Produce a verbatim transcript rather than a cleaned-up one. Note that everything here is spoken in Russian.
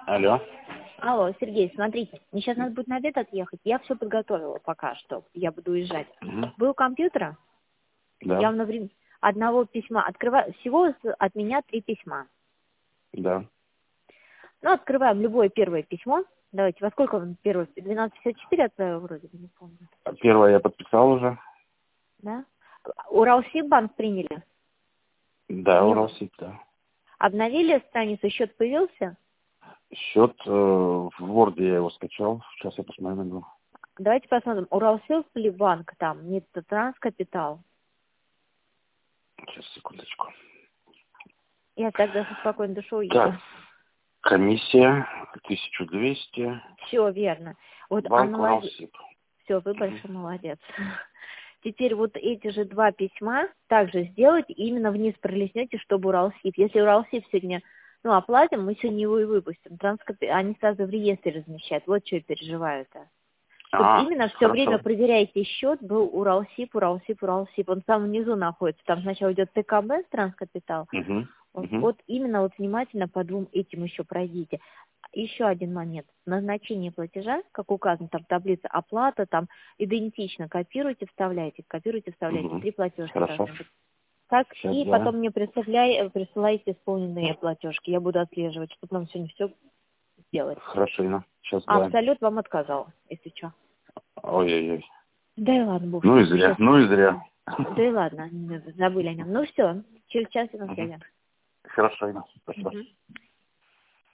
Алло. Алло, Сергей, смотрите, мне сейчас надо будет на обед отъехать. Я все подготовила пока что. Я буду уезжать. Угу. Вы у компьютера? Да. Я вам на время одного письма открываю. Всего с- от меня три письма. Да. Ну, открываем любое первое письмо. Давайте, во сколько вам первое? двенадцать пятьдесят четыре отправила вроде бы, не помню. Первое я подписал уже. Да? Уралсиббанк приняли? Да, Не- Уралсиб, да. Обновили страницу, счет появился? Счет э, в Word я его скачал. Сейчас я посмотрю на него. Давайте посмотрим. Уралсиббанк там, не Транскапитал. Сейчас, секундочку. Я тогда со спокойной душой уеду. Так, комиссия тысяча двести. Все верно. Вот Банк она молодец. Уралсиб. Все, вы большой молодец. Теперь вот эти же два письма также сделайте, и именно вниз пролистнете, чтобы Уралсиб. Если Уралсиб сегодня, ну, оплатим, мы сегодня его и выпустим. Транскоп... Они сразу в реестре размещают. Вот что я переживаю-то. Чтобы А, именно все хорошо. время проверяйте счет, был Уралсиб, Уралсиб, Уралсиб. Он там внизу находится. Там сначала идет ТКБ, Транскапитал. Угу. Вот, Угу. вот именно вот внимательно по двум этим еще пройдите. Еще один момент. Назначение платежа, как указано там в таблице, оплата там идентично. Копируйте, вставляйте, копируйте, вставляйте. Угу. Три платежки Хорошо. должны быть. Так, Сейчас, и да. потом мне присылай, присылайте исполненные платежки. Я буду отслеживать, чтобы нам сегодня все сделать. Хорошо, Инна. Сейчас, А, да. Абсолют вам отказал, если что. Ой-ой-ой. Да и ладно, Бог. Ну и зря, Сейчас. ну и зря. Да и ладно, забыли о нем. Ну все, через час я на связи. Хорошо, Инна. Спасибо. Мгм.